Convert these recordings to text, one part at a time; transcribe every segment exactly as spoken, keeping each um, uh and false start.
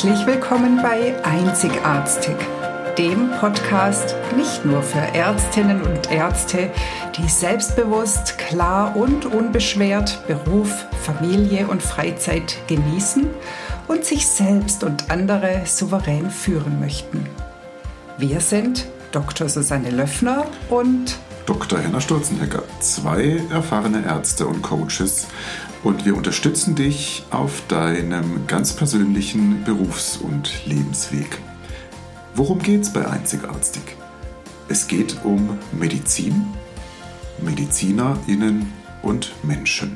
Herzlich willkommen bei Einzigartig, dem Podcast nicht nur für Ärztinnen und Ärzte, die selbstbewusst, klar und unbeschwert Beruf, Familie und Freizeit genießen und sich selbst und andere souverän führen möchten. Wir sind Doktor Susanne Löffner und Doktor Henna Sturzenegger, zwei erfahrene Ärzte und Coaches, und wir unterstützen dich auf deinem ganz persönlichen Berufs- und Lebensweg. Worum geht's bei Einzigartig? Es geht um Medizin, MedizinerInnen und Menschen.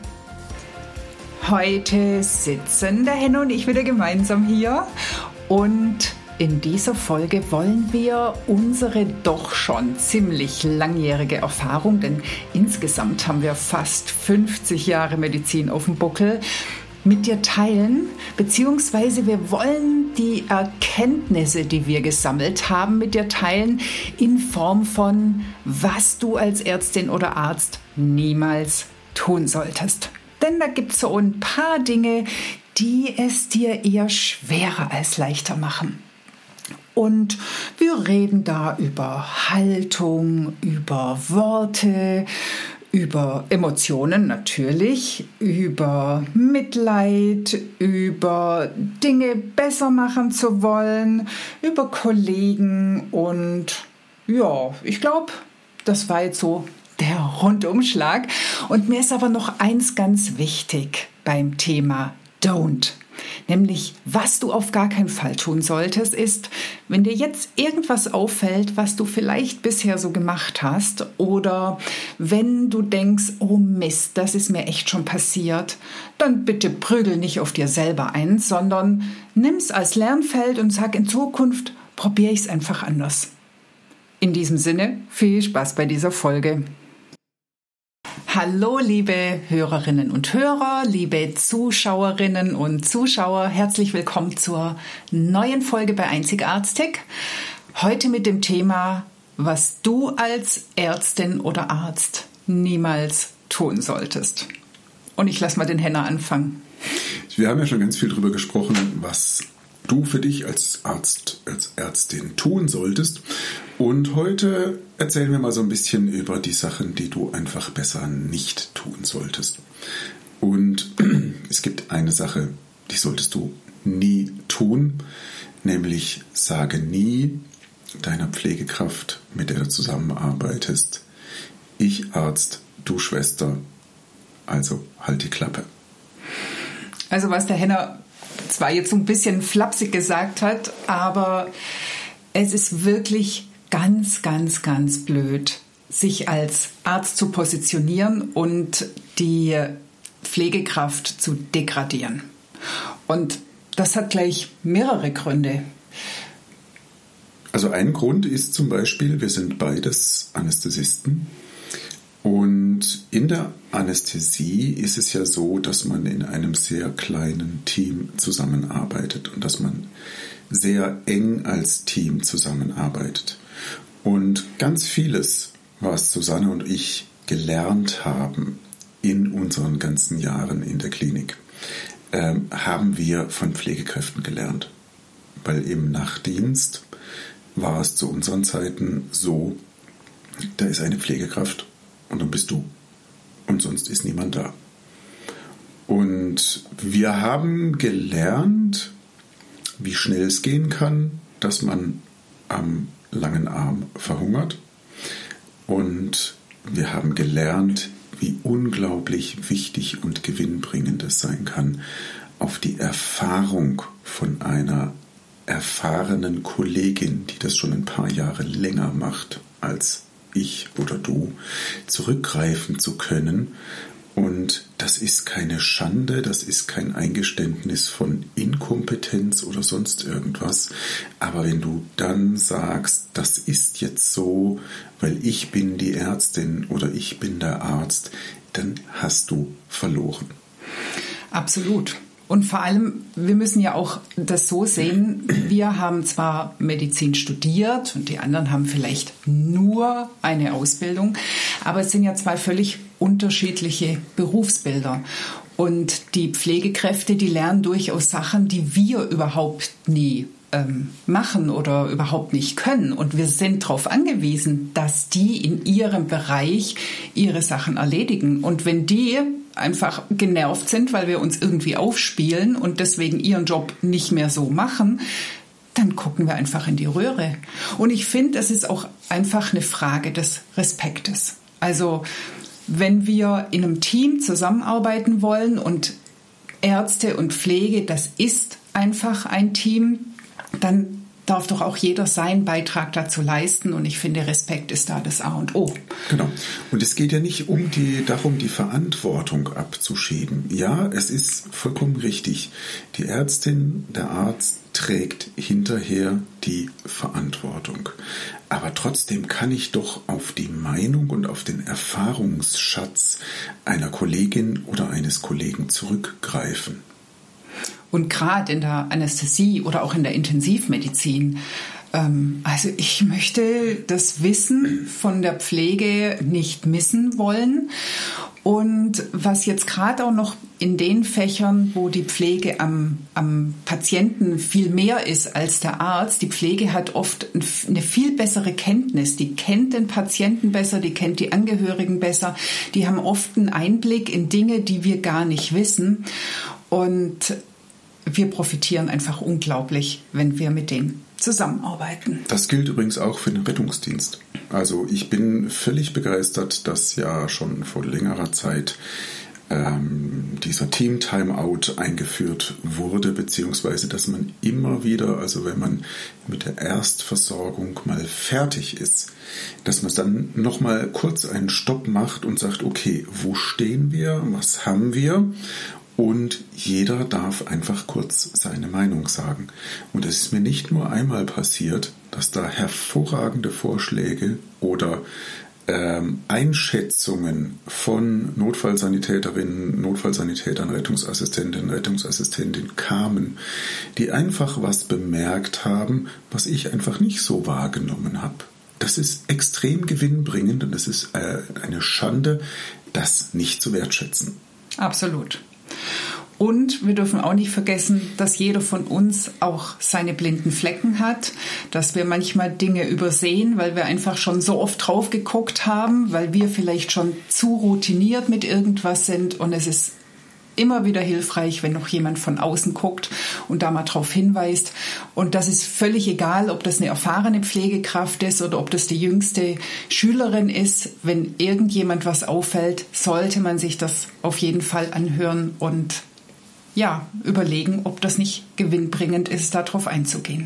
Heute sitzen der Henna und ich wieder gemeinsam hier, und in dieser Folge wollen wir unsere doch schon ziemlich langjährige Erfahrung, denn insgesamt haben wir fast fünfzig Jahre Medizin auf dem Buckel, mit dir teilen, beziehungsweise wir wollen die Erkenntnisse, die wir gesammelt haben, mit dir teilen in Form von, was du als Ärztin oder Arzt niemals tun solltest. Denn da gibt es so ein paar Dinge, die es dir eher schwerer als leichter machen. Und wir reden da über Haltung, über Worte, über Emotionen natürlich, über Mitleid, über Dinge besser machen zu wollen, über Kollegen und ja, ich glaube, das war jetzt so der Rundumschlag. Und mir ist aber noch eins ganz wichtig beim Thema Don't. Nämlich, was du auf gar keinen Fall tun solltest, ist, wenn dir jetzt irgendwas auffällt, was du vielleicht bisher so gemacht hast, oder wenn du denkst, oh Mist, das ist mir echt schon passiert, dann bitte prügel nicht auf dir selber ein, sondern nimm's als Lernfeld und sag in Zukunft, probiere ich es einfach anders. In diesem Sinne, viel Spaß bei dieser Folge. Hallo liebe Hörerinnen und Hörer, liebe Zuschauerinnen und Zuschauer, herzlich willkommen zur neuen Folge bei Einzigartig. Heute mit dem Thema, was du als Ärztin oder Arzt niemals tun solltest. Und ich lasse mal den Henna anfangen. Wir haben ja schon ganz viel darüber gesprochen, was du für dich als Arzt, als Ärztin tun solltest. Und heute erzählen wir mal so ein bisschen über die Sachen, die du einfach besser nicht tun solltest. Und es gibt eine Sache, die solltest du nie tun, nämlich sage nie deiner Pflegekraft, mit der du zusammenarbeitest, ich Arzt, du Schwester, also halt die Klappe. Also was der Henna zwar jetzt so ein bisschen flapsig gesagt hat, aber es ist wirklich ganz, ganz, ganz blöd, sich als Arzt zu positionieren und die Pflegekraft zu degradieren. Und das hat gleich mehrere Gründe. Also ein Grund ist zum Beispiel, wir sind beides Anästhesisten. Und in der Anästhesie ist es ja so, dass man in einem sehr kleinen Team zusammenarbeitet und dass man sehr eng als Team zusammenarbeitet. Und ganz vieles, was Susanne und ich gelernt haben in unseren ganzen Jahren in der Klinik, äh, haben wir von Pflegekräften gelernt. Weil im Nachtdienst war es zu unseren Zeiten so, da ist eine Pflegekraft und dann bist du. Und sonst ist niemand da. Und wir haben gelernt, wie schnell es gehen kann, dass man am langen Arm verhungert. Und wir haben gelernt, wie unglaublich wichtig und gewinnbringend es sein kann, auf die Erfahrung von einer erfahrenen Kollegin, die das schon ein paar Jahre länger macht als ich oder du, zurückgreifen zu können. Und das ist keine Schande, das ist kein Eingeständnis von Inkompetenz oder sonst irgendwas. Aber wenn du dann sagst, das ist jetzt so, weil ich bin die Ärztin oder ich bin der Arzt, dann hast du verloren. Absolut. Und vor allem, wir müssen ja auch das so sehen, wir haben zwar Medizin studiert und die anderen haben vielleicht nur eine Ausbildung, aber es sind ja zwei völlig unterschiedliche Berufsbilder. Und die Pflegekräfte, die lernen durchaus Sachen, die wir überhaupt nie ähm, machen oder überhaupt nicht können. Und wir sind darauf angewiesen, dass die in ihrem Bereich ihre Sachen erledigen. Und wenn die einfach genervt sind, weil wir uns irgendwie aufspielen und deswegen ihren Job nicht mehr so machen, dann gucken wir einfach in die Röhre. Und ich finde, es ist auch einfach eine Frage des Respektes. Also wenn wir in einem Team zusammenarbeiten wollen und Ärzte und Pflege, das ist einfach ein Team, dann darf doch auch jeder seinen Beitrag dazu leisten. Und ich finde, Respekt ist da das A und O. Genau. Und es geht ja nicht um die, darum, die Verantwortung abzuschieben. Ja, es ist vollkommen richtig. Die Ärztin, der Arzt trägt hinterher die Verantwortung. Aber trotzdem kann ich doch auf die Meinung und auf den Erfahrungsschatz einer Kollegin oder eines Kollegen zurückgreifen. Und gerade in der Anästhesie oder auch in der Intensivmedizin, ähm, also ich möchte das Wissen von der Pflege nicht missen wollen. Und was jetzt gerade auch noch in den Fächern, wo die Pflege am, am Patienten viel mehr ist als der Arzt, die Pflege hat oft eine viel bessere Kenntnis. Die kennt den Patienten besser, die kennt die Angehörigen besser. Die haben oft einen Einblick in Dinge, die wir gar nicht wissen. Und wir profitieren einfach unglaublich, wenn wir mit denen zusammenarbeiten. Das gilt übrigens auch für den Rettungsdienst. Also ich bin völlig begeistert, dass ja schon vor längerer Zeit ähm, dieser Team-Timeout eingeführt wurde, beziehungsweise dass man immer wieder, also wenn man mit der Erstversorgung mal fertig ist, dass man dann nochmal kurz einen Stopp macht und sagt, okay, wo stehen wir, was haben wir? Und jeder darf einfach kurz seine Meinung sagen. Und es ist mir nicht nur einmal passiert, dass da hervorragende Vorschläge oder ähm, Einschätzungen von Notfallsanitäterinnen, Notfallsanitätern, Rettungsassistentinnen, Rettungsassistentinnen kamen, die einfach was bemerkt haben, was ich einfach nicht so wahrgenommen habe. Das ist extrem gewinnbringend und es ist äh, eine Schande, das nicht zu wertschätzen. Absolut. Und wir dürfen auch nicht vergessen, dass jeder von uns auch seine blinden Flecken hat, dass wir manchmal Dinge übersehen, weil wir einfach schon so oft drauf geguckt haben, weil wir vielleicht schon zu routiniert mit irgendwas sind. Und es ist immer wieder hilfreich, wenn noch jemand von außen guckt und da mal drauf hinweist. Und das ist völlig egal, ob das eine erfahrene Pflegekraft ist oder ob das die jüngste Schülerin ist. Wenn irgendjemand was auffällt, sollte man sich das auf jeden Fall anhören und ja, überlegen, ob das nicht gewinnbringend ist, darauf einzugehen.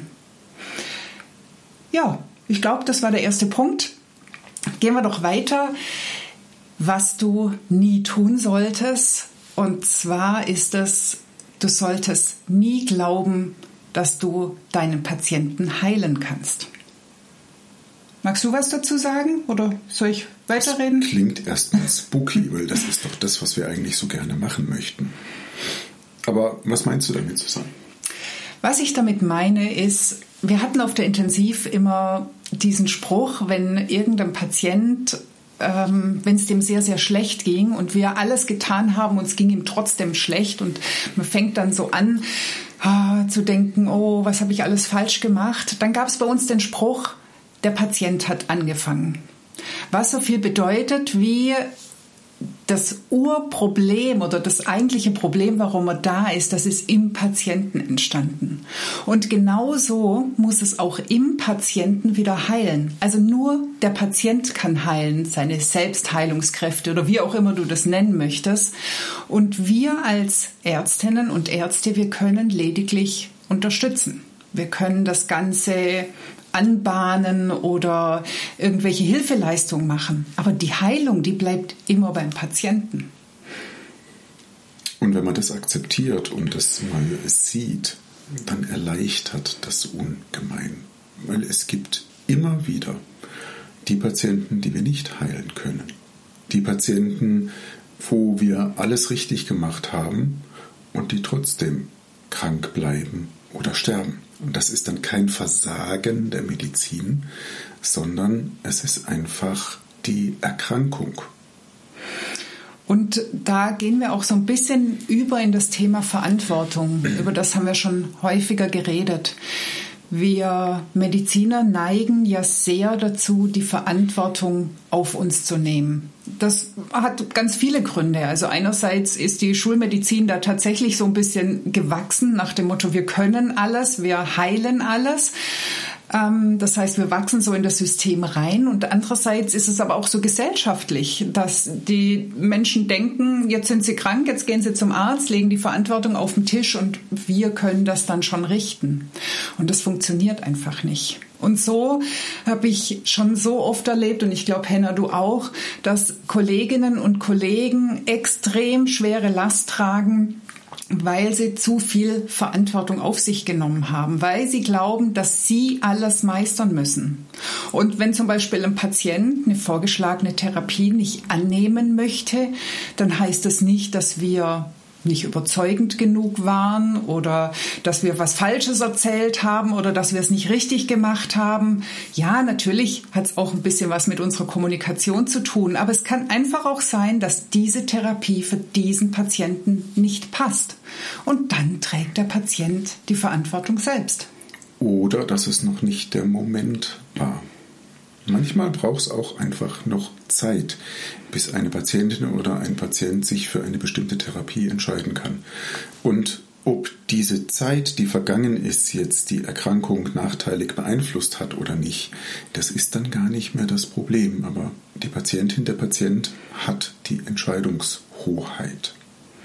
Ja, ich glaube, das war der erste Punkt. Gehen wir doch weiter, was du nie tun solltest. Und zwar ist es, du solltest nie glauben, dass du deinen Patienten heilen kannst. Magst du was dazu sagen oder soll ich weiterreden? Das klingt erstmal spooky, weil das ist doch das, was wir eigentlich so gerne machen möchten. Aber was meinst du damit, Susanne? Was ich damit meine ist, wir hatten auf der Intensiv immer diesen Spruch, wenn irgendein Patient, ähm, wenn es dem sehr, sehr schlecht ging und wir alles getan haben und es ging ihm trotzdem schlecht und man fängt dann so an ah, zu denken, oh, was habe ich alles falsch gemacht? Dann gab es bei uns den Spruch, der Patient hat angefangen. Was so viel bedeutet wie das Urproblem oder das eigentliche Problem, warum er da ist, das ist im Patienten entstanden. Und genau so muss es auch im Patienten wieder heilen. Also nur der Patient kann heilen, seine Selbstheilungskräfte oder wie auch immer du das nennen möchtest. Und wir als Ärztinnen und Ärzte, wir können lediglich unterstützen. Wir können das Ganze anbahnen oder irgendwelche Hilfeleistungen machen. Aber die Heilung, die bleibt immer beim Patienten. Und wenn man das akzeptiert und das mal sieht, dann erleichtert das ungemein. Weil es gibt immer wieder die Patienten, die wir nicht heilen können. Die Patienten, wo wir alles richtig gemacht haben und die trotzdem krank bleiben oder sterben. Und das ist dann kein Versagen der Medizin, sondern es ist einfach die Erkrankung. Und da gehen wir auch so ein bisschen über in das Thema Verantwortung. Über das haben wir schon häufiger geredet. Wir Mediziner neigen ja sehr dazu, die Verantwortung auf uns zu nehmen. Das hat ganz viele Gründe. Also einerseits ist die Schulmedizin da tatsächlich so ein bisschen gewachsen nach dem Motto, wir können alles, wir heilen alles. Das heißt, wir wachsen so in das System rein und andererseits ist es aber auch so gesellschaftlich, dass die Menschen denken, jetzt sind sie krank, jetzt gehen sie zum Arzt, legen die Verantwortung auf den Tisch und wir können das dann schon richten. Und das funktioniert einfach nicht. Und so habe ich schon so oft erlebt, und ich glaube, Henna, du auch, dass Kolleginnen und Kollegen extrem schwere Last tragen, weil sie zu viel Verantwortung auf sich genommen haben, weil sie glauben, dass sie alles meistern müssen. Und wenn zum Beispiel ein Patient eine vorgeschlagene Therapie nicht annehmen möchte, dann heißt das nicht, dass wir nicht überzeugend genug waren oder dass wir was Falsches erzählt haben oder dass wir es nicht richtig gemacht haben. Ja, natürlich hat es auch ein bisschen was mit unserer Kommunikation zu tun, aber es kann einfach auch sein, dass diese Therapie für diesen Patienten nicht passt. Und dann trägt der Patient die Verantwortung selbst. Oder dass es noch nicht der Moment war. Manchmal braucht es auch einfach noch Zeit, bis eine Patientin oder ein Patient sich für eine bestimmte Therapie entscheiden kann. Und ob diese Zeit, die vergangen ist, jetzt die Erkrankung nachteilig beeinflusst hat oder nicht, das ist dann gar nicht mehr das Problem. Aber die Patientin, der Patient hat die Entscheidungshoheit.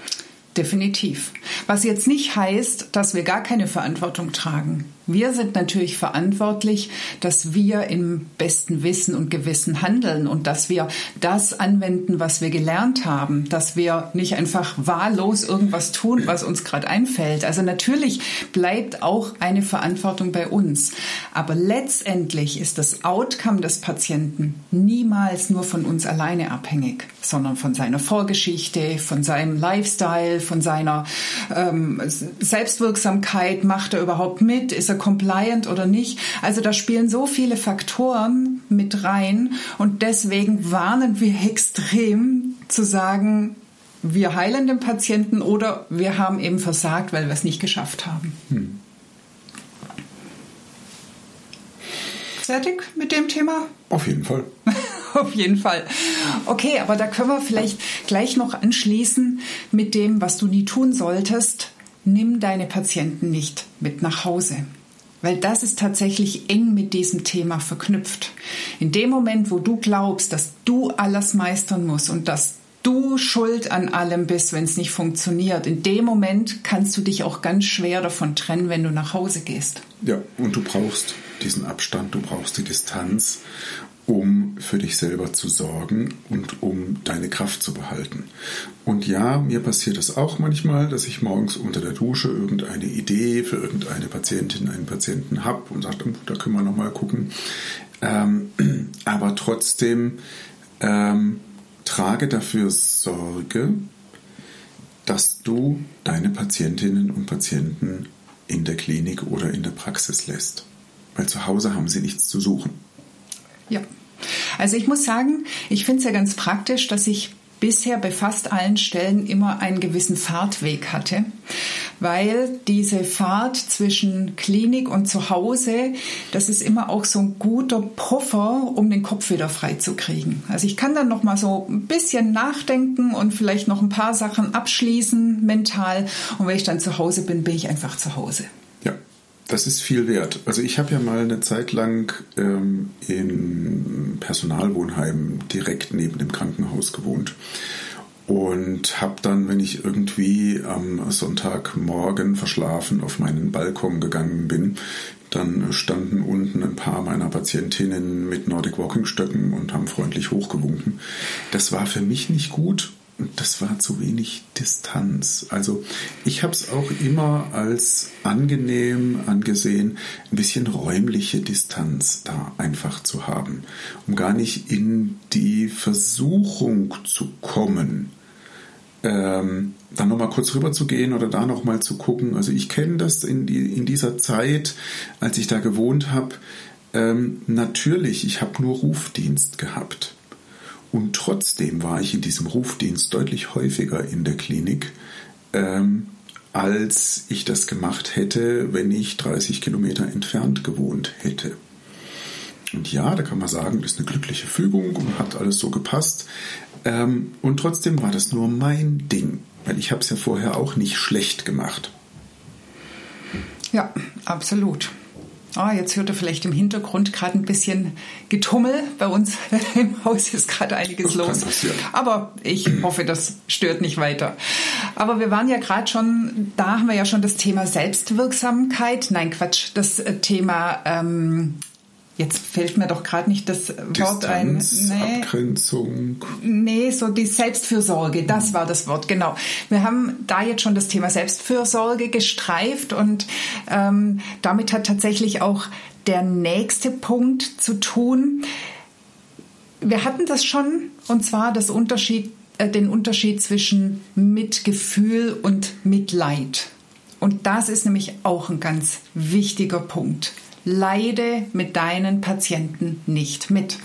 Definitiv. Was jetzt nicht heißt, dass wir gar keine Verantwortung tragen. Wir sind natürlich verantwortlich, dass wir im besten Wissen und Gewissen handeln und dass wir das anwenden, was wir gelernt haben, dass wir nicht einfach wahllos irgendwas tun, was uns gerade einfällt. Also natürlich bleibt auch eine Verantwortung bei uns. Aber letztendlich ist das Outcome des Patienten niemals nur von uns alleine abhängig, sondern von seiner Vorgeschichte, von seinem Lifestyle, von seiner ähm, Selbstwirksamkeit. Macht er überhaupt mit? Ist er compliant oder nicht? Also da spielen so viele Faktoren mit rein und deswegen warnen wir extrem zu sagen, wir heilen den Patienten oder wir haben eben versagt, weil wir es nicht geschafft haben. Hm. Fertig mit dem Thema? Auf jeden Fall. Auf jeden Fall. Okay, aber da können wir vielleicht gleich noch anschließen mit dem, was du nie tun solltest. Nimm deine Patienten nicht mit nach Hause. Weil das ist tatsächlich eng mit diesem Thema verknüpft. In dem Moment, wo du glaubst, dass du alles meistern musst und dass du schuld an allem bist, wenn es nicht funktioniert, in dem Moment kannst du dich auch ganz schwer davon trennen, wenn du nach Hause gehst. Ja, und du brauchst diesen Abstand, du brauchst die Distanz, um für dich selber zu sorgen und um deine Kraft zu behalten. Und ja, mir passiert es auch manchmal, dass ich morgens unter der Dusche irgendeine Idee für irgendeine Patientin, einen Patienten habe und sage, da können wir nochmal gucken. Ähm, aber trotzdem ähm, trage dafür Sorge, dass du deine Patientinnen und Patienten in der Klinik oder in der Praxis lässt. Weil zu Hause haben sie nichts zu suchen. Ja, also ich muss sagen, ich finde es ja ganz praktisch, dass ich bisher bei fast allen Stellen immer einen gewissen Fahrtweg hatte, weil diese Fahrt zwischen Klinik und Zuhause, das ist immer auch so ein guter Puffer, um den Kopf wieder frei zu kriegen. Also ich kann dann noch mal so ein bisschen nachdenken und vielleicht noch ein paar Sachen abschließen mental und wenn ich dann zu Hause bin, bin ich einfach zu Hause. Ja. Das ist viel wert. Also ich habe ja mal eine Zeit lang ähm, in Personalwohnheimen direkt neben dem Krankenhaus gewohnt und habe dann, wenn ich irgendwie am Sonntagmorgen verschlafen auf meinen Balkon gegangen bin, dann standen unten ein paar meiner Patientinnen mit Nordic Walking Stöcken und haben freundlich hochgewunken. Das war für mich nicht gut. Das war zu wenig Distanz. Also ich habe es auch immer als angenehm angesehen, ein bisschen räumliche Distanz da einfach zu haben, um gar nicht in die Versuchung zu kommen, ähm, dann nochmal kurz rüber zu gehen oder da nochmal zu gucken. Also ich kenne das in, die, in dieser Zeit, als ich da gewohnt habe, ähm, natürlich, ich habe nur Rufdienst gehabt. Und trotzdem war ich in diesem Rufdienst deutlich häufiger in der Klinik, ähm, als ich das gemacht hätte, wenn ich dreißig Kilometer entfernt gewohnt hätte. Und ja, da kann man sagen, das ist eine glückliche Fügung und hat alles so gepasst. Ähm, und trotzdem war das nur mein Ding, weil ich habe es ja vorher auch nicht schlecht gemacht. Ja, absolut. Oh, jetzt hört ihr vielleicht im Hintergrund gerade ein bisschen Getummel. Bei uns im Haus ist gerade einiges los. Aber ich hoffe, das stört nicht weiter. Aber wir waren ja gerade schon, da haben wir ja schon das Thema Selbstwirksamkeit. Nein, Quatsch, das Thema, ähm, jetzt fällt mir doch gerade nicht das Wort ein. Nee, Abgrenzung. Nee, so die Selbstfürsorge, das war das Wort, genau. Wir haben da jetzt schon das Thema Selbstfürsorge gestreift und ähm, damit hat tatsächlich auch der nächste Punkt zu tun. Wir hatten das schon, und zwar das Unterschied, äh, den Unterschied zwischen Mitgefühl und Mitleid. Und das ist nämlich auch ein ganz wichtiger Punkt. Leide mit deinen Patienten nicht mit.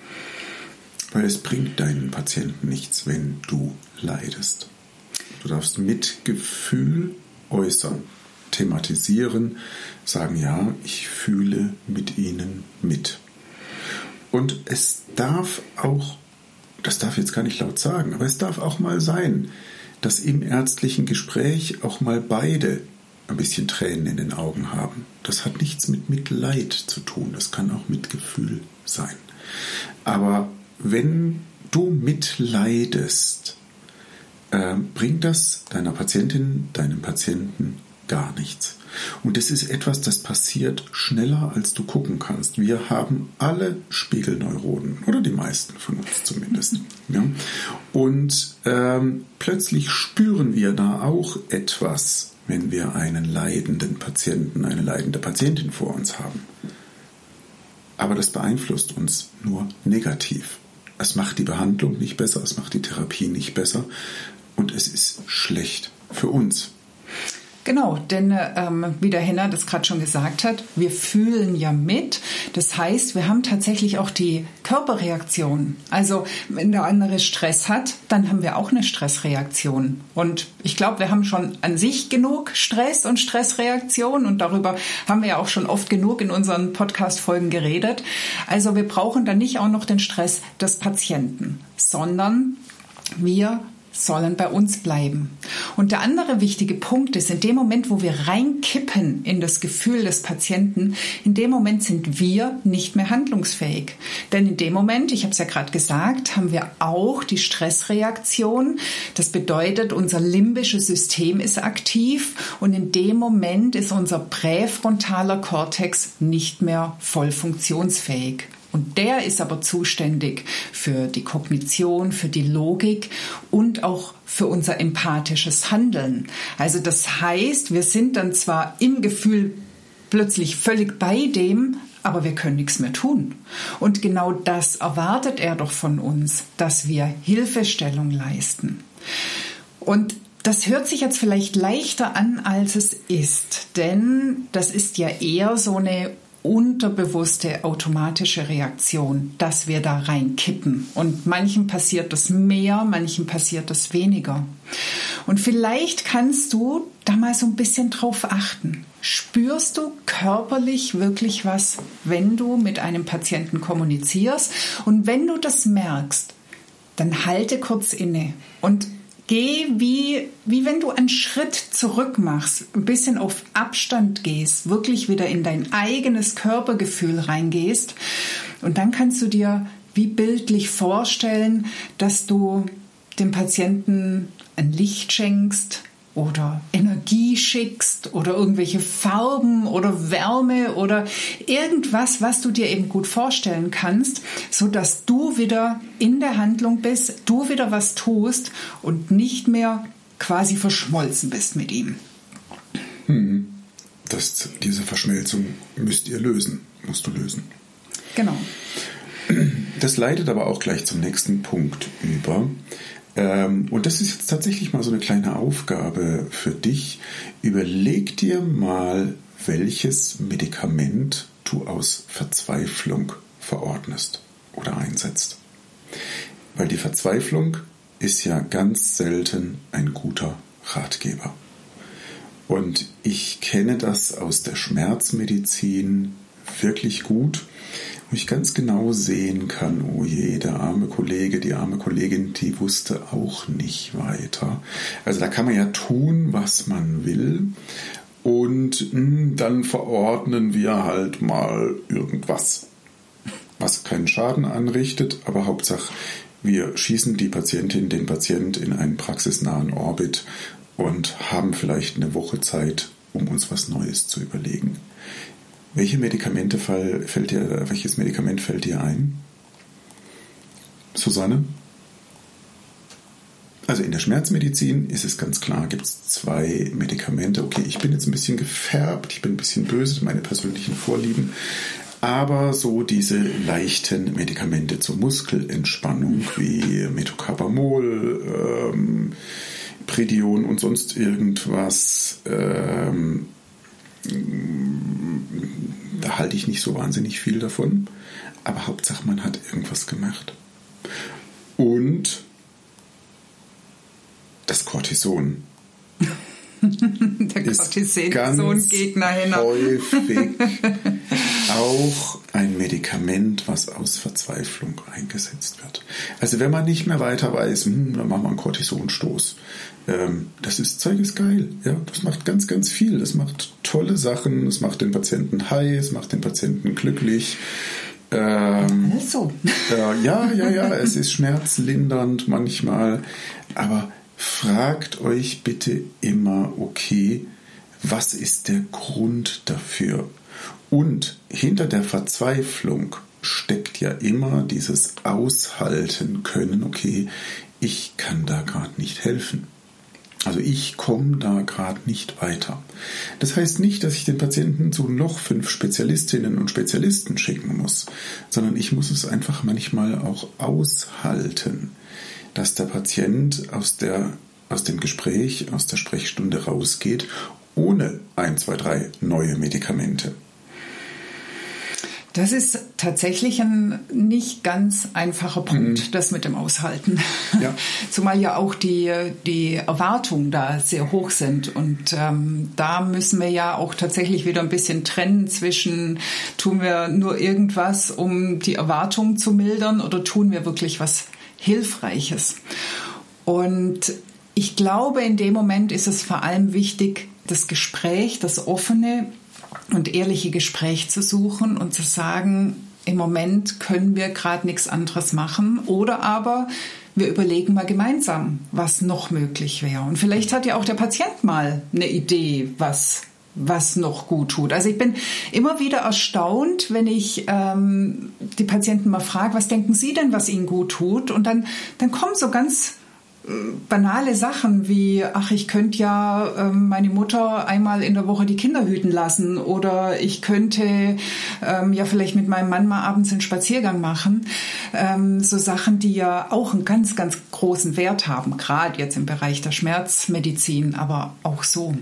Weil es bringt deinen Patienten nichts, wenn du leidest. Du darfst Mitgefühl äußern, thematisieren, sagen, ja, ich fühle mit ihnen mit. Und es darf auch, das darf jetzt gar nicht laut sagen, aber es darf auch mal sein, dass im ärztlichen Gespräch auch mal beide ein bisschen Tränen in den Augen haben. Das hat nichts mit Mitleid zu tun, das kann auch Mitgefühl sein. Aber wenn du mitleidest, äh, bringt das deiner Patientin, deinem Patienten gar nichts. Und das ist etwas, das passiert schneller, als du gucken kannst. Wir haben alle Spiegelneuronen, oder die meisten von uns zumindest. Ja? Und ähm, plötzlich spüren wir da auch etwas, wenn wir einen leidenden Patienten, eine leidende Patientin vor uns haben. Aber das beeinflusst uns nur negativ. Es macht die Behandlung nicht besser, es macht die Therapie nicht besser und es ist schlecht für uns. Genau, denn ähm, wie der Henner das gerade schon gesagt hat, wir fühlen ja mit. Das heißt, wir haben tatsächlich auch die Körperreaktion. Also wenn der andere Stress hat, dann haben wir auch eine Stressreaktion. Und ich glaube, wir haben schon an sich genug Stress und Stressreaktion und darüber haben wir ja auch schon oft genug in unseren Podcast-Folgen geredet. Also wir brauchen dann nicht auch noch den Stress des Patienten, sondern wir sollen bei uns bleiben. Und der andere wichtige Punkt ist, in dem Moment, wo wir reinkippen in das Gefühl des Patienten, in dem Moment sind wir nicht mehr handlungsfähig. Denn in dem Moment, ich habe es ja gerade gesagt, haben wir auch die Stressreaktion. Das bedeutet, unser limbisches System ist aktiv und in dem Moment ist unser präfrontaler Kortex nicht mehr voll funktionsfähig. Und der ist aber zuständig für die Kognition, für die Logik und auch für unser empathisches Handeln. Also das heißt, wir sind dann zwar im Gefühl plötzlich völlig bei dem, aber wir können nichts mehr tun. Und genau das erwartet er doch von uns, dass wir Hilfestellung leisten. Und das hört sich jetzt vielleicht leichter an, als es ist, denn das ist ja eher so eine unterbewusste automatische Reaktion, dass wir da reinkippen. Und manchen passiert das mehr, manchen passiert das weniger. Und vielleicht kannst du da mal so ein bisschen drauf achten. Spürst du körperlich wirklich was, wenn du mit einem Patienten kommunizierst? Und wenn du das merkst, dann halte kurz inne und geh wie, wie wenn du einen Schritt zurück machst, ein bisschen auf Abstand gehst, wirklich wieder in dein eigenes Körpergefühl reingehst. Und dann kannst du dir wie bildlich vorstellen, dass du dem Patienten ein Licht schenkst oder Energie schickst oder irgendwelche Farben oder Wärme oder irgendwas, was du dir eben gut vorstellen kannst, sodass du wieder in der Handlung bist, du wieder was tust und nicht mehr quasi verschmolzen bist mit ihm. Hm. Das, diese Verschmelzung müsst ihr lösen, musst du lösen. Genau. Das leitet aber auch gleich zum nächsten Punkt über. Und das ist jetzt tatsächlich mal so eine kleine Aufgabe für dich. Überleg dir mal, welches Medikament du aus Verzweiflung verordnest oder einsetzt. Weil die Verzweiflung ist ja ganz selten ein guter Ratgeber. Und ich kenne das aus der Schmerzmedizin wirklich gut, wo ich ganz genau sehen kann, oh je, der arme Kollege, die arme Kollegin, die wusste auch nicht weiter. Also da kann man ja tun, was man will, und mh, dann verordnen wir halt mal irgendwas, was keinen Schaden anrichtet, aber Hauptsache, wir schießen die Patientin, den Patient in einen praxisnahen Orbit und haben vielleicht eine Woche Zeit, um uns was Neues zu überlegen. Welche Medikamente fall, fällt dir, welches Medikament fällt dir ein? Susanne? Also in der Schmerzmedizin ist es ganz klar, gibt es zwei Medikamente. Okay, ich bin jetzt ein bisschen gefärbt, ich bin ein bisschen böse, meine persönlichen Vorlieben. Aber so diese leichten Medikamente zur Muskelentspannung wie Metocarbamol, ähm, Pridion und sonst irgendwas, ähm, da halte ich nicht so wahnsinnig viel davon. Aber Hauptsache, man hat irgendwas gemacht. Und das Cortison. Der Cortison-Gegner häufig auch ein Medikament, was aus Verzweiflung eingesetzt wird. Also wenn man nicht mehr weiter weiß, hm, dann machen wir einen Cortisonstoß. Ähm, das ist, Zeug ist geil. Ja? Das macht ganz, ganz viel. Das macht tolle Sachen. Es macht den Patienten high, es macht den Patienten glücklich. Ähm, also. äh, ja, ja, ja, es ist schmerzlindernd manchmal, aber fragt euch bitte immer, okay, was ist der Grund dafür? Und hinter der Verzweiflung steckt ja immer dieses Aushalten können, okay, ich kann da gerade nicht helfen. Also ich komme da gerade nicht weiter. Das heißt nicht, dass ich den Patienten zu noch fünf Spezialistinnen und Spezialisten schicken muss, sondern ich muss es einfach manchmal auch aushalten, dass der Patient aus der, aus dem Gespräch, aus der Sprechstunde rausgeht, ohne ein, zwei, drei neue Medikamente. Das ist tatsächlich ein nicht ganz einfacher Punkt, mhm. das mit dem Aushalten. Ja. Zumal ja auch die, die Erwartungen da sehr hoch sind. Und ähm, da müssen wir ja auch tatsächlich wieder ein bisschen trennen zwischen, tun wir nur irgendwas, um die Erwartungen zu mildern, oder tun wir wirklich was Hilfreiches. Und ich glaube, in dem Moment ist es vor allem wichtig, das Gespräch, das offene und ehrliche Gespräch zu suchen und zu sagen, im Moment können wir gerade nichts anderes machen, oder aber wir überlegen mal gemeinsam, was noch möglich wäre. Und vielleicht hat ja auch der Patient mal eine Idee, was was noch gut tut. Also ich bin immer wieder erstaunt, wenn ich ähm, die Patienten mal frage, was denken Sie denn, was Ihnen gut tut? Und dann, dann kommen so ganz banale Sachen wie, ach, ich könnte ja ähm, meine Mutter einmal in der Woche die Kinder hüten lassen, oder ich könnte ähm, ja vielleicht mit meinem Mann mal abends einen Spaziergang machen. Ähm, so Sachen, die ja auch einen ganz, ganz großen Wert haben, gerade jetzt im Bereich der Schmerzmedizin, aber auch so.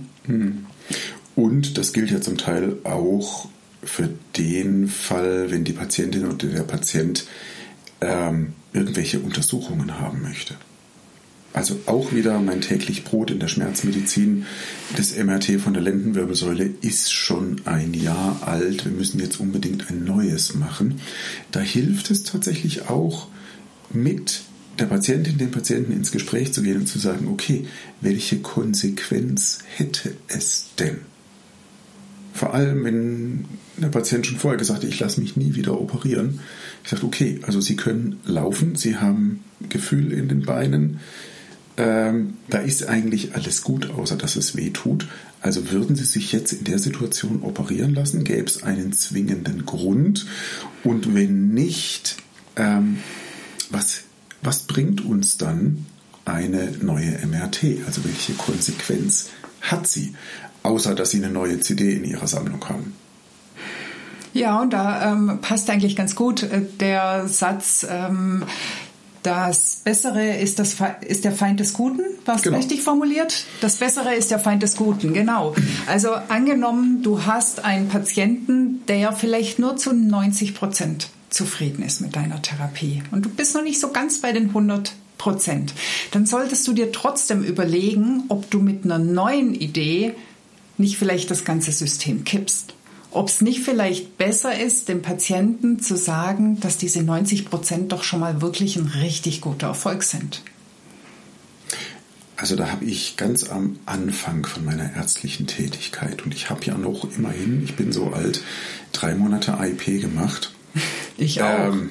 Und das gilt ja zum Teil auch für den Fall, wenn die Patientin oder der Patient ähm, irgendwelche Untersuchungen haben möchte. Also auch wieder mein täglich Brot in der Schmerzmedizin. Das M R T von der Lendenwirbelsäule ist schon ein Jahr alt. Wir müssen jetzt unbedingt ein neues machen. Da hilft es tatsächlich auch, mit der Patientin, dem Patienten ins Gespräch zu gehen und zu sagen, okay, welche Konsequenz hätte es denn? Vor allem, wenn der Patient schon vorher gesagt hat, ich lasse mich nie wieder operieren. Ich sage, okay, also Sie können laufen, Sie haben Gefühl in den Beinen, ähm, da ist eigentlich alles gut, außer dass es weh tut. Also würden Sie sich jetzt in der Situation operieren lassen? Gäbe es einen zwingenden Grund? Und wenn nicht, ähm, was, was bringt uns dann eine neue M R T? Also welche Konsequenz hat sie? Außer dass Sie eine neue C D in Ihrer Sammlung haben. Ja, und da ähm, passt eigentlich ganz gut äh, der Satz, ähm, das Bessere ist, das Fe- ist der Feind des Guten, was genau. Richtig formuliert? Das Bessere ist der Feind des Guten, genau. Also angenommen, du hast einen Patienten, der vielleicht nur zu neunzig Prozent zufrieden ist mit deiner Therapie und du bist noch nicht so ganz bei den hundert Prozent, dann solltest du dir trotzdem überlegen, ob du mit einer neuen Idee nicht vielleicht das ganze System kippst. Ob es nicht vielleicht besser ist, dem Patienten zu sagen, dass diese neunzig Prozent doch schon mal wirklich ein richtig guter Erfolg sind. Also da habe ich ganz am Anfang von meiner ärztlichen Tätigkeit, und ich habe ja noch immerhin, ich bin so alt, drei Monate I P gemacht. Ich auch. Ähm,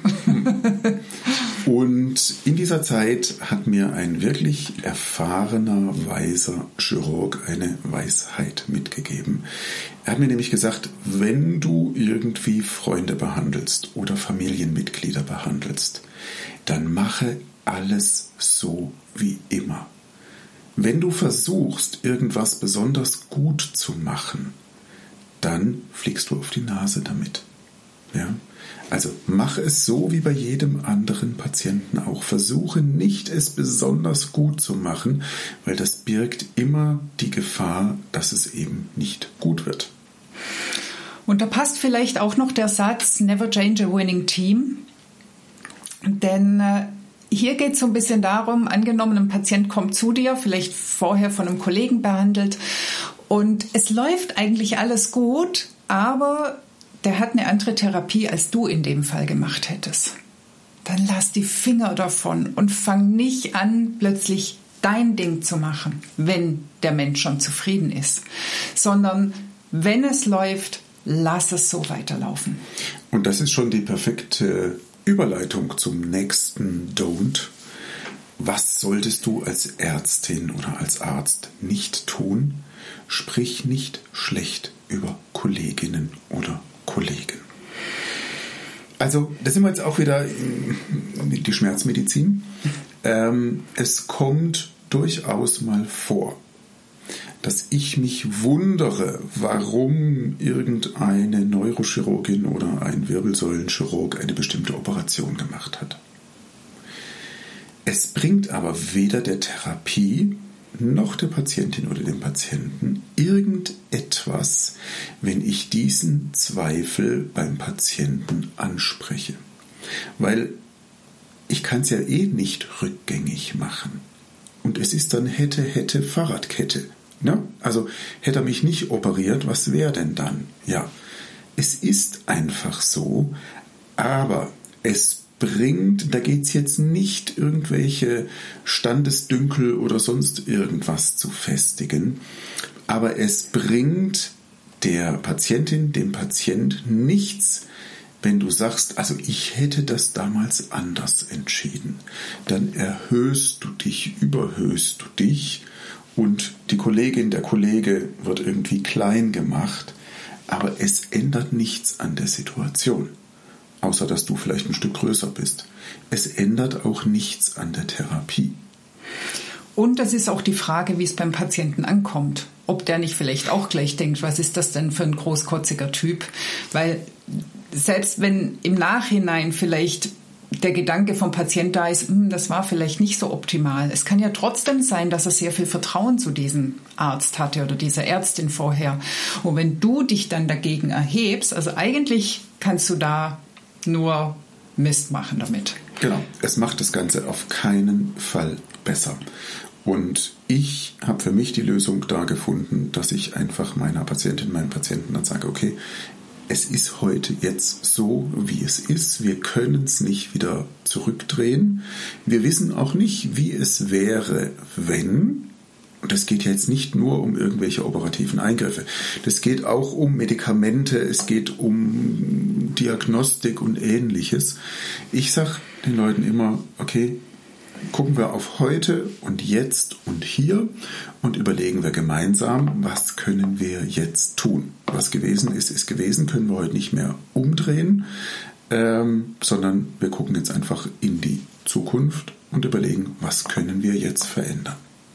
und in dieser Zeit hat mir ein wirklich erfahrener, weiser Chirurg eine Weisheit mitgegeben. Er hat mir nämlich gesagt, wenn du irgendwie Freunde behandelst oder Familienmitglieder behandelst, dann mache alles so wie immer. Wenn du versuchst, irgendwas besonders gut zu machen, dann fliegst du auf die Nase damit. Ja? Also mach es so wie bei jedem anderen Patienten auch. Versuche nicht, es besonders gut zu machen, weil das birgt immer die Gefahr, dass es eben nicht gut wird. Und da passt vielleicht auch noch der Satz, never change a winning team. Denn äh, hier geht es so ein bisschen darum, angenommen, ein Patient kommt zu dir, vielleicht vorher von einem Kollegen behandelt und es läuft eigentlich alles gut, aber der hat eine andere Therapie, als du in dem Fall gemacht hättest. Dann lass die Finger davon und fang nicht an, plötzlich dein Ding zu machen, wenn der Mensch schon zufrieden ist, sondern wenn es läuft, lass es so weiterlaufen. Und das ist schon die perfekte Überleitung zum nächsten Don't. Was solltest du als Ärztin oder als Arzt nicht tun? Sprich nicht schlecht über Kolleginnen oder Kollegen. Also, da sind wir jetzt auch wieder in die Schmerzmedizin. Ähm, es kommt durchaus mal vor, dass ich mich wundere, warum irgendeine Neurochirurgin oder ein Wirbelsäulenchirurg eine bestimmte Operation gemacht hat. Es bringt aber weder der Therapie noch der Patientin oder dem Patienten irgendetwas, wenn ich diesen Zweifel beim Patienten anspreche. Weil ich kann es ja eh nicht rückgängig machen. Und es ist dann hätte, hätte, Fahrradkette. Ne? Also hätte er mich nicht operiert, was wäre denn dann? Ja, es ist einfach so, aber es bringt, da geht es jetzt nicht, irgendwelche Standesdünkel oder sonst irgendwas zu festigen, aber es bringt der Patientin, dem Patient nichts, wenn du sagst, also ich hätte das damals anders entschieden. Dann erhöhst du dich, überhöhst du dich und die Kollegin, der Kollege wird irgendwie klein gemacht, aber es ändert nichts an der Situation. Außer, dass du vielleicht ein Stück größer bist. Es ändert auch nichts an der Therapie. Und das ist auch die Frage, wie es beim Patienten ankommt. Ob der nicht vielleicht auch gleich denkt, was ist das denn für ein großkotziger Typ? Weil selbst wenn im Nachhinein vielleicht der Gedanke vom Patient da ist, das war vielleicht nicht so optimal. Es kann ja trotzdem sein, dass er sehr viel Vertrauen zu diesem Arzt hatte oder dieser Ärztin vorher. Und wenn du dich dann dagegen erhebst, also eigentlich kannst du da nur Mist machen damit. Genau, es macht das Ganze auf keinen Fall besser. Und ich habe für mich die Lösung da gefunden, dass ich einfach meiner Patientin, meinem Patienten dann sage, okay, es ist heute jetzt so, wie es ist. Wir können es nicht wieder zurückdrehen. Wir wissen auch nicht, wie es wäre, wenn. Und das geht jetzt nicht nur um irgendwelche operativen Eingriffe. Das geht auch um Medikamente, es geht um Diagnostik und Ähnliches. Ich sage den Leuten immer, okay, gucken wir auf heute und jetzt und hier und überlegen wir gemeinsam, was können wir jetzt tun. Was gewesen ist, ist gewesen, können wir heute nicht mehr umdrehen, ähm, sondern wir gucken jetzt einfach in die Zukunft und überlegen, was können wir jetzt verändern.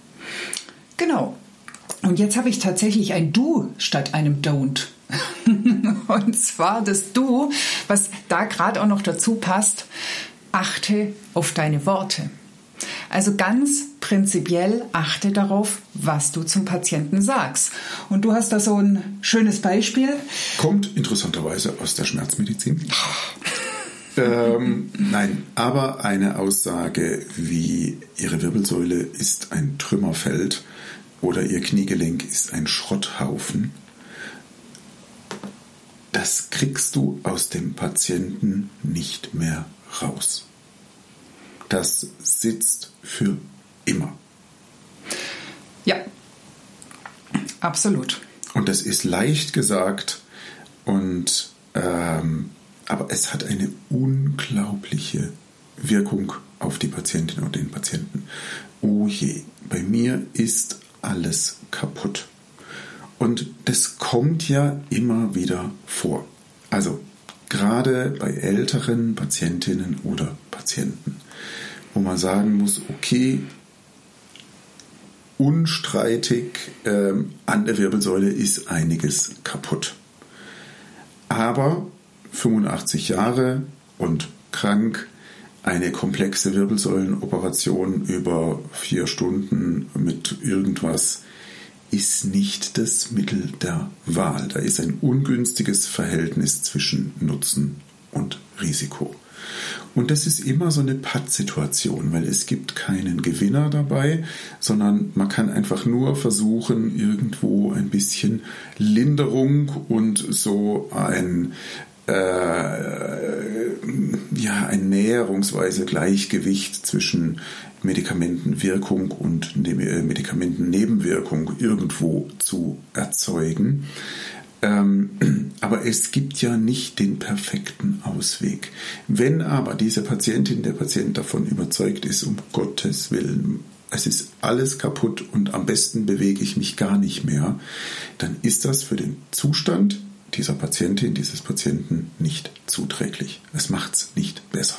Genau. Und jetzt habe ich tatsächlich ein Du statt einem Don't. Und zwar das Du, was da gerade auch noch dazu passt, achte auf deine Worte. Also ganz prinzipiell achte darauf, was du zum Patienten sagst. Und du hast da so ein schönes Beispiel. Kommt interessanterweise aus der Schmerzmedizin. ähm, nein, aber eine Aussage wie Ihre Wirbelsäule ist ein Trümmerfeld oder Ihr Kniegelenk ist ein Schrotthaufen, das kriegst du aus dem Patienten nicht mehr raus. Das sitzt für immer. Ja, absolut. Und das ist leicht gesagt, und ähm, aber es hat eine unglaubliche Wirkung auf die Patientin und den Patienten. Oh je, bei mir ist alles kaputt. Und das kommt ja immer wieder vor. Also gerade bei älteren Patientinnen oder Patienten, wo man sagen muss, okay, unstreitig ähm, an der Wirbelsäule ist einiges kaputt. Aber fünfundachtzig Jahre und krank, eine komplexe Wirbelsäulenoperation über vier Stunden mit irgendwas ist nicht das Mittel der Wahl. Da ist ein ungünstiges Verhältnis zwischen Nutzen und Risiko. Und das ist immer so eine Pattsituation, weil es gibt keinen Gewinner dabei, sondern man kann einfach nur versuchen, irgendwo ein bisschen Linderung und so ein Äh, ja, ein näherungsweise Gleichgewicht zwischen Medikamentenwirkung und Medikamentennebenwirkung irgendwo zu erzeugen. Ähm, aber es gibt ja nicht den perfekten Ausweg. Wenn aber diese Patientin, der Patient davon überzeugt ist, um Gottes Willen, es ist alles kaputt und am besten bewege ich mich gar nicht mehr, dann ist das für den Zustand dieser Patientin, dieses Patienten nicht zuträglich. Es macht es nicht besser.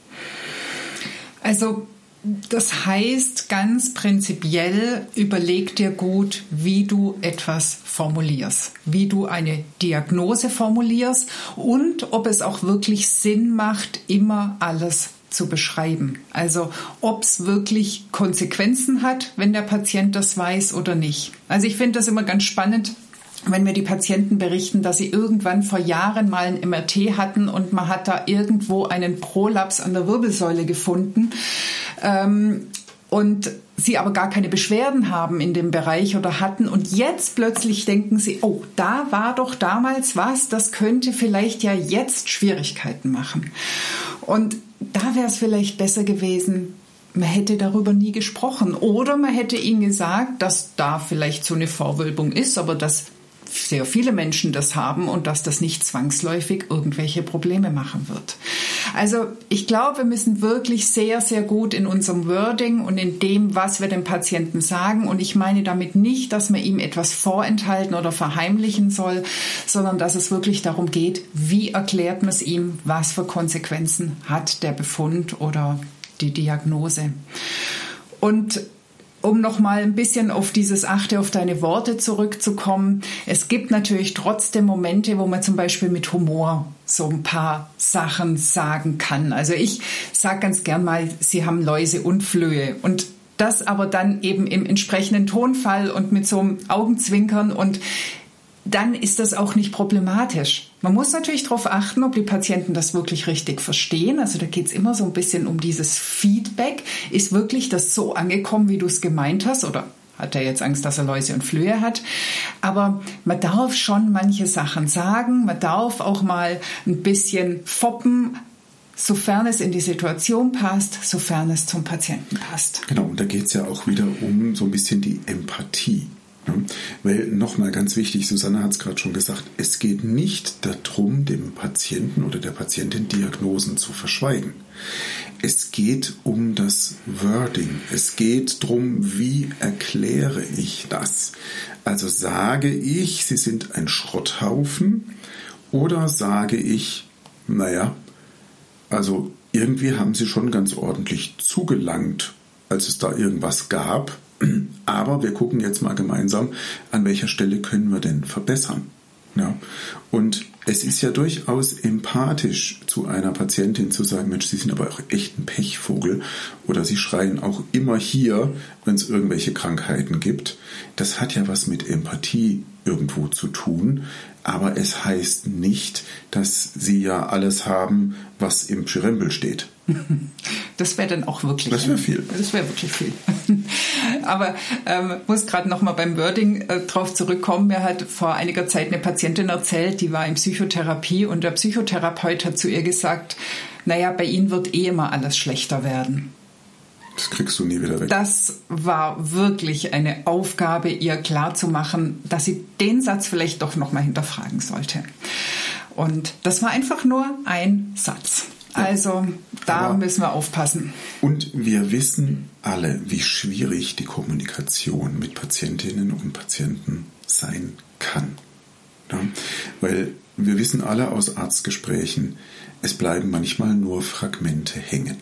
Also das heißt ganz prinzipiell, überleg dir gut, wie du etwas formulierst, wie du eine Diagnose formulierst und ob es auch wirklich Sinn macht, immer alles zu beschreiben. Also ob es wirklich Konsequenzen hat, wenn der Patient das weiß oder nicht. Also ich finde das immer ganz spannend, wenn mir die Patienten berichten, dass sie irgendwann vor Jahren mal ein M R T hatten und man hat da irgendwo einen Prolaps an der Wirbelsäule gefunden ähm, und sie aber gar keine Beschwerden haben in dem Bereich oder hatten und jetzt plötzlich denken sie, oh, da war doch damals was, das könnte vielleicht ja jetzt Schwierigkeiten machen. Und da wäre es vielleicht besser gewesen, man hätte darüber nie gesprochen oder man hätte ihnen gesagt, dass da vielleicht so eine Vorwölbung ist, aber dass sehr viele Menschen das haben und dass das nicht zwangsläufig irgendwelche Probleme machen wird. Also ich glaube, wir müssen wirklich sehr, sehr gut in unserem Wording und in dem, was wir dem Patienten sagen, und ich meine damit nicht, dass man ihm etwas vorenthalten oder verheimlichen soll, sondern dass es wirklich darum geht, wie erklärt man es ihm, was für Konsequenzen hat der Befund oder die Diagnose. Und um noch mal ein bisschen auf dieses Achte auf deine Worte zurückzukommen. Es gibt natürlich trotzdem Momente, wo man zum Beispiel mit Humor so ein paar Sachen sagen kann. Also ich sage ganz gern mal, Sie haben Läuse und Flöhe. Und das aber dann eben im entsprechenden Tonfall und mit so einem Augenzwinkern, und dann ist das auch nicht problematisch. Man muss natürlich darauf achten, ob die Patienten das wirklich richtig verstehen. Also da geht es immer so ein bisschen um dieses Feedback. Ist wirklich das so angekommen, wie du es gemeint hast? Oder hat er jetzt Angst, dass er Läuse und Flöhe hat? Aber man darf schon manche Sachen sagen. Man darf auch mal ein bisschen foppen, sofern es in die Situation passt, sofern es zum Patienten passt. Genau, und da geht es ja auch wieder um so ein bisschen die Empathie. Ja, weil nochmal ganz wichtig, Susanne hat es gerade schon gesagt, es geht nicht darum, dem Patienten oder der Patientin Diagnosen zu verschweigen. Es geht um das Wording. Es geht darum, wie erkläre ich das? Also sage ich, Sie sind ein Schrotthaufen, oder sage ich, naja, also irgendwie haben Sie schon ganz ordentlich zugelangt, als es da irgendwas gab. Aber wir gucken jetzt mal gemeinsam, an welcher Stelle können wir denn verbessern. Ja. Und es ist ja durchaus empathisch zu einer Patientin zu sagen, Mensch, Sie sind aber auch echt ein Pechvogel oder Sie schreien auch immer hier, wenn es irgendwelche Krankheiten gibt. Das hat ja was mit Empathie irgendwo zu tun, aber es heißt nicht, dass Sie ja alles haben, was im Pschyrembel steht. Das wäre dann auch wirklich... Das wäre viel. Das wäre wirklich viel. Aber ähm, muss gerade noch mal beim Wording äh, drauf zurückkommen. Mir hat vor einiger Zeit eine Patientin erzählt, die war in Psychotherapie und der Psychotherapeut hat zu ihr gesagt, naja, bei Ihnen wird eh immer alles schlechter werden. Das kriegst du nie wieder weg. Das war wirklich eine Aufgabe, ihr klarzumachen, dass sie den Satz vielleicht doch noch mal hinterfragen sollte. Und das war einfach nur ein Satz. Also da Aber, müssen wir aufpassen. Und wir wissen alle, wie schwierig die Kommunikation mit Patientinnen und Patienten sein kann. Ja? Weil wir wissen alle aus Arztgesprächen, es bleiben manchmal nur Fragmente hängen.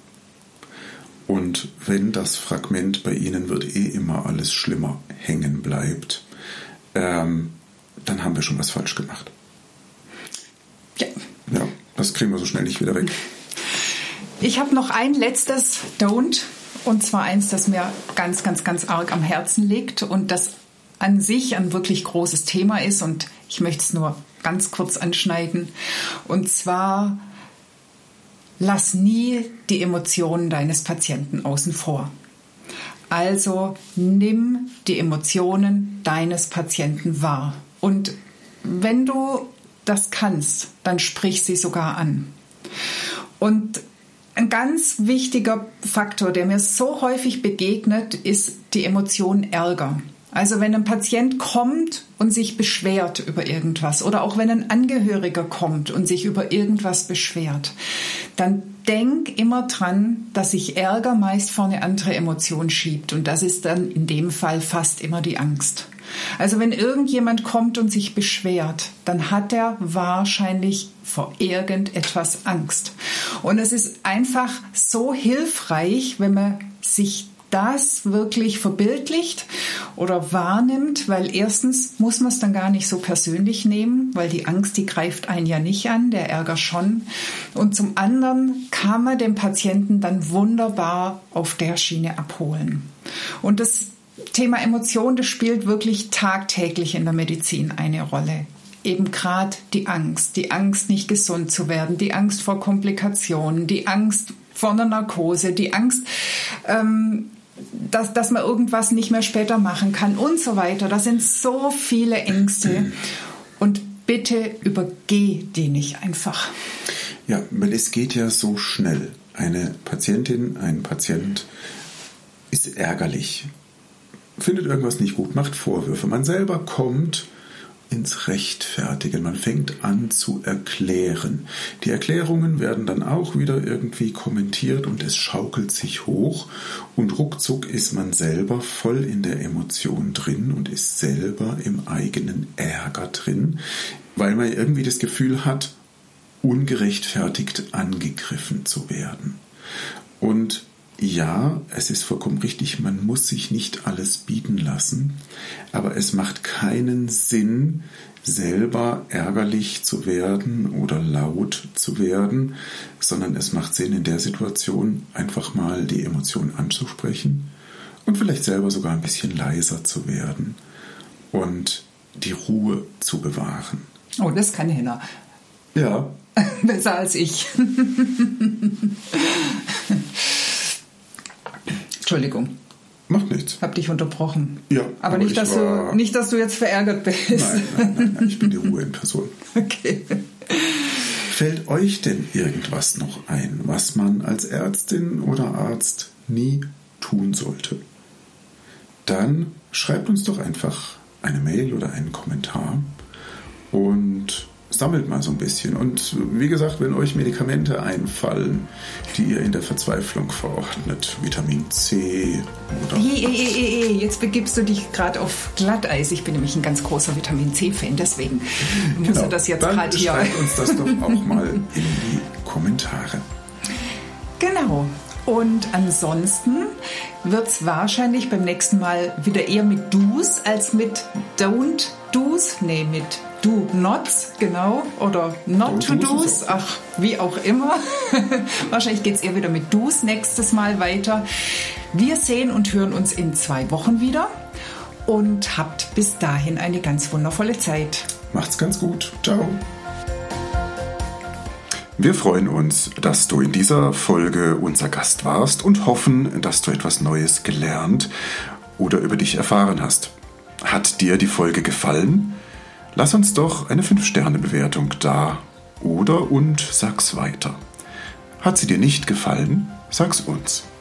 Und wenn das Fragment bei Ihnen wird eh immer alles schlimmer hängen bleibt, ähm, dann haben wir schon was falsch gemacht. Ja. Ja, das kriegen wir so schnell nicht wieder weg. Ich habe noch ein letztes Don't, und zwar eins, das mir ganz, ganz, ganz arg am Herzen liegt und das an sich ein wirklich großes Thema ist und ich möchte es nur ganz kurz anschneiden. Und zwar, lass nie die Emotionen deines Patienten außen vor. Also nimm die Emotionen deines Patienten wahr. Und wenn du das kannst, dann sprich sie sogar an. Und ein ganz wichtiger Faktor, der mir so häufig begegnet, ist die Emotion Ärger. Also wenn ein Patient kommt und sich beschwert über irgendwas oder auch wenn ein Angehöriger kommt und sich über irgendwas beschwert, dann denk immer dran, dass sich Ärger meist vor eine andere Emotion schiebt und das ist dann in dem Fall fast immer die Angst. Also wenn irgendjemand kommt und sich beschwert, dann hat er wahrscheinlich vor irgendetwas Angst. Und es ist einfach so hilfreich, wenn man sich das wirklich verbildlicht oder wahrnimmt, weil erstens muss man es dann gar nicht so persönlich nehmen, weil die Angst, die greift einen ja nicht an, der Ärger schon. Und zum anderen kann man den Patienten dann wunderbar auf der Schiene abholen. Und das Thema Emotion, das spielt wirklich tagtäglich in der Medizin eine Rolle. Eben gerade die Angst, die Angst, nicht gesund zu werden, die Angst vor Komplikationen, die Angst vor einer Narkose, die Angst, ähm, dass, dass man irgendwas nicht mehr später machen kann und so weiter. Das sind so viele Ängste und bitte übergeh die nicht einfach. Ja, weil es geht ja so schnell. Eine Patientin, ein Patient ist ärgerlich, findet irgendwas nicht gut, macht Vorwürfe. Man selber kommt ins Rechtfertigen. Man fängt an zu erklären. Die Erklärungen werden dann auch wieder irgendwie kommentiert und es schaukelt sich hoch und ruckzuck ist man selber voll in der Emotion drin und ist selber im eigenen Ärger drin, weil man irgendwie das Gefühl hat, ungerechtfertigt angegriffen zu werden. Und ja, es ist vollkommen richtig, man muss sich nicht alles bieten lassen, aber es macht keinen Sinn, selber ärgerlich zu werden oder laut zu werden, sondern es macht Sinn, in der Situation einfach mal die Emotionen anzusprechen und vielleicht selber sogar ein bisschen leiser zu werden und die Ruhe zu bewahren. Oh, das kann Henna. Ja. Besser als ich. Entschuldigung. Macht nichts. Hab dich unterbrochen. Ja. Aber, aber nicht, dass du, nicht, dass du jetzt verärgert bist. Nein, nein, nein, nein, ich bin die Ruhe in Person. Okay. Fällt euch denn irgendwas noch ein, was man als Ärztin oder Arzt nie tun sollte? Dann schreibt uns doch einfach eine Mail oder einen Kommentar und sammelt mal so ein bisschen. Und wie gesagt, wenn euch Medikamente einfallen, die ihr in der Verzweiflung verordnet, Vitamin C oder... Hey, hey, hey, hey, jetzt begibst du dich gerade auf Glatteis. Ich bin nämlich ein ganz großer Vitamin C-Fan, deswegen muss genau, er das jetzt gerade hier... Schreibt uns das doch auch mal in die Kommentare. Genau. Und ansonsten wird es wahrscheinlich beim nächsten Mal wieder eher mit Do's als mit Don't Do's, nee, mit Do-Nots, genau, oder Not-to-Dos, ach, wie auch immer. Wahrscheinlich geht es eher wieder mit Do's nächstes Mal weiter. Wir sehen und hören uns in zwei Wochen wieder und habt bis dahin eine ganz wundervolle Zeit. Macht's ganz gut. Ciao. Wir freuen uns, dass du in dieser Folge unser Gast warst und hoffen, dass du etwas Neues gelernt oder über dich erfahren hast. Hat dir die Folge gefallen? Lass uns doch eine fünf Sterne Bewertung da oder und sag's weiter. Hat sie dir nicht gefallen? Sag's uns.